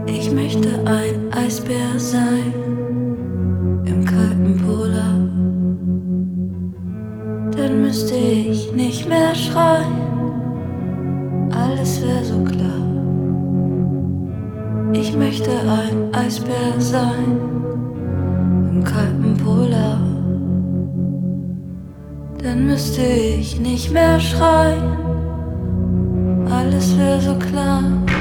Ich möchte ein Eisbär sein im kalten Polar. Dann müsste ich nicht mehr schreien, alles wäre so klar. Ich möchte ein Eisbär sein im kalten Polar. Dann müsste ich nicht mehr schreien, alles wäre so klar.